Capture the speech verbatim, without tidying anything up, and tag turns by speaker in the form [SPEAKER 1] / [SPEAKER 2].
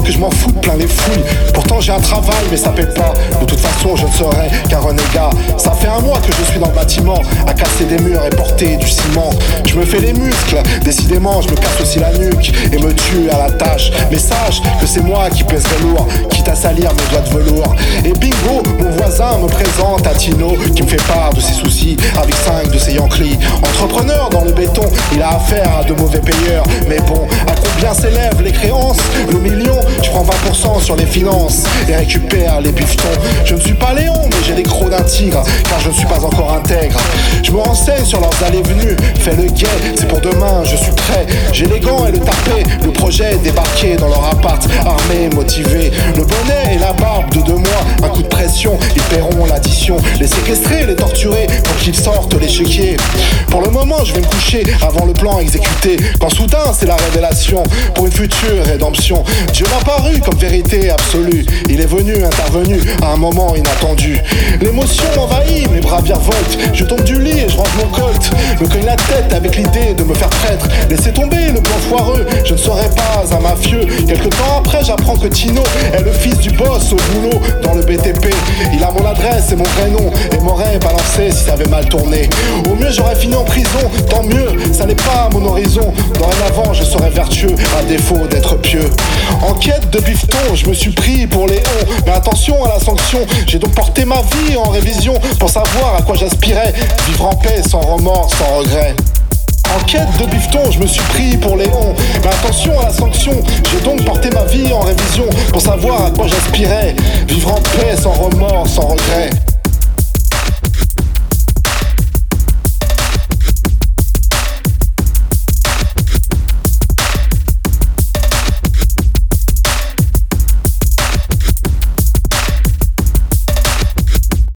[SPEAKER 1] que je m'en fous de plein les fouilles. Pourtant j'ai un travail mais ça paie pas. De toute façon je ne serai qu'un renégat. Ça fait un mois que je suis dans le bâtiment, à casser des murs et porter du ciment. Je me fais les muscles, décidément je me casse aussi la nuque et me tue à la tâche. Mais sache que c'est moi qui pèserai lourd, quitte à salir mes doigts de velours. Et bingo, mon voisin me présente à Tino, qui me fait part de ses soucis avec cinq de ses Yankees. Entrepreneur dans le béton, il a affaire à de mauvais payeurs. Mais bon, à combien s'élèvent les créances? Le million, je prends vingt pour cent sur les finances et récupère les bifetons. Je ne suis pas Léon, mais j'ai les crocs d'un tigre, car je ne suis pas encore intègre. Je me renseigne sur leurs allées-venues, fais le guet, c'est pour demain, je suis prêt. J'ai les gants et le tarpé, le projet est débarqué dans leur appart, armé, motivé. Le bonnet et la barbe de deux mois, un coup de pression, ils paieront l'addition. Les séquestrer, les torturer, pour qu'ils sortent l'échiquier. Pour le moment, je vais me coucher avant le plan exécuté, quand soudain c'est la révélation pour une future rédemption. Dieu m'a paru comme vérité absolue, il est venu, intervenu à un moment inattendu. L'émotion m'envahit, mes bras virevoltent, je tombe du lit et je range mon colt. Me cogne la tête avec l'idée de me faire traître. Laissez tomber le plan foireux, je ne serai pas un mafieux. Quelque temps après, j'apprends que Tino est le fils du boss au boulot dans le B T P. Il a mon adresse et mon vrai nom et m'aurait balancé si ça avait mal tourné. Au mieux j'aurais fini en prison, tant mieux, ça n'est pas mon horizon. Dorénavant je serai vertueux à défaut d'être pieux. En quête de bifton, je me suis pris pour Léon. Mais attention à la sanction, j'ai donc porté ma vie en révision pour savoir à quoi j'aspirais. Vivre en paix, sans remords, sans regret. En quête de bifton, je me suis pris pour Léon. Mais attention à la sanction, j'ai donc porté ma vie en révision pour savoir à quoi j'aspirais. Vivre en paix, sans remords, sans regret.